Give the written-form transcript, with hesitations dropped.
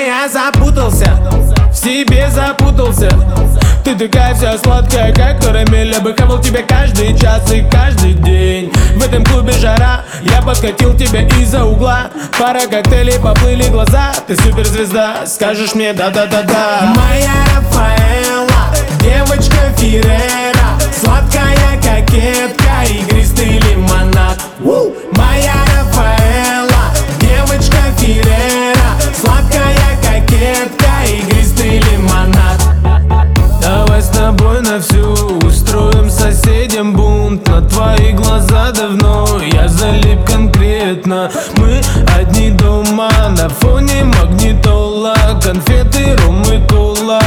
я запутался, в себе запутался. Ты такая вся сладкая, как карамель. Я бы хавал тебя каждый час и каждый день. В этом клубе жара, я подкатил тебя из-за угла. Пара коктейлей, поплыли глаза. Ты суперзвезда, скажешь мне да-да-да-да. Моя Рафаэла, девочка Феррера, сладкая кокетка, игристый лимонад. Моя Рафаэла, девочка Феррера, сладкая кокетка, игристый лимонад. Давай с тобой на всю устроим соседям бунт. На твои глаза давно я залип конкретно. Мы одни дома, на фоне магнитола, конфеты, ром и кола.